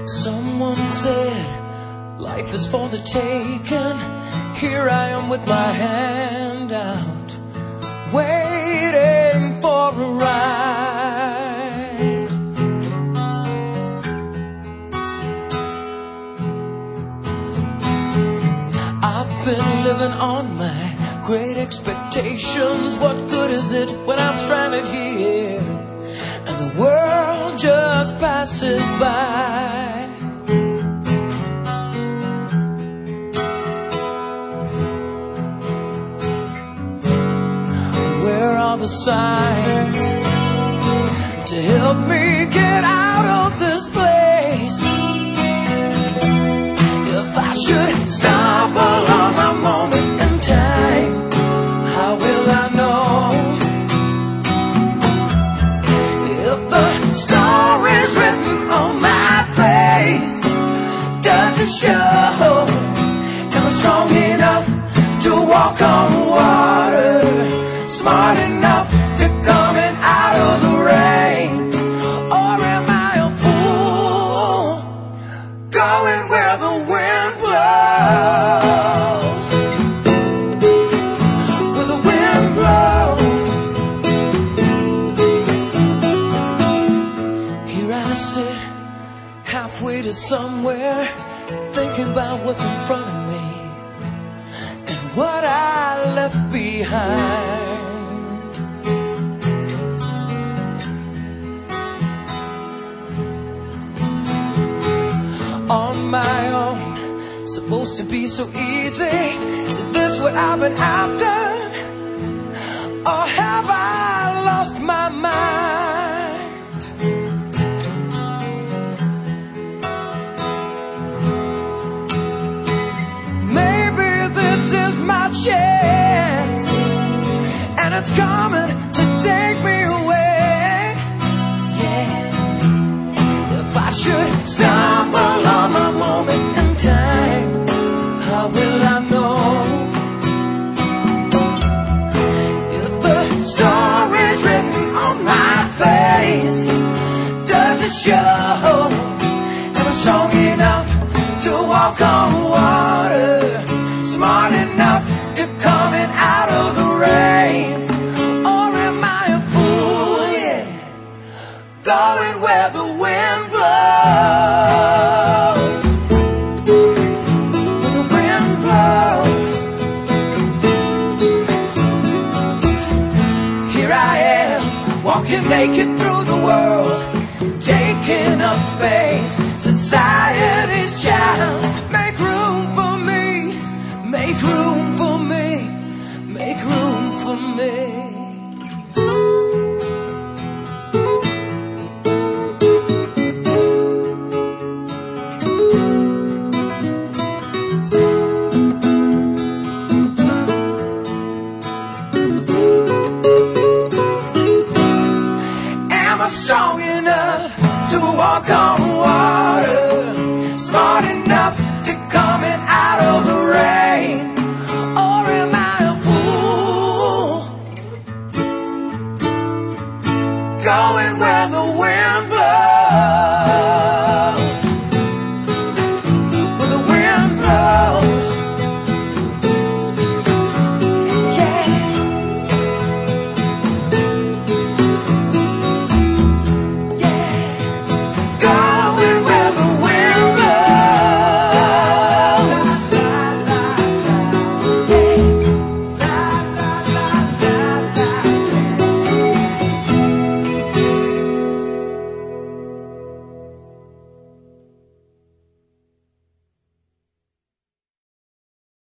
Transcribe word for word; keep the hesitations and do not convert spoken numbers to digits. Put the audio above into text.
Someone said life is for the taking. Here I am with my hand out, waiting for a ride. I've been living on my great expectations. What good is it when I'm stranded here and the world just passes by? Where are the signs to help me get out of this place? If I should stumble on my moment in time, how will I know? If the story's written on my face, does it show? Am I strong enough to walk on water? Smart enough to coming out of the rain? Or am I a fool going where the wind blows? Where the wind blows. Here I sit, halfway to somewhere, thinking about what's in front of me and what I left behind. On my own, supposed to be so easy. Is this what I've been after? Or have I lost my mind? Maybe this is my chance, and it's coming to take me away. Yeah. If I should stumble on my moment in time, how will I know? If the story's written on my face, does it show? Am I strong enough to walk on water? Smart enough to coming out of the rain? Or am I a fool, yeah, going where the wind blows? Where the wind blows. Here I am, walking naked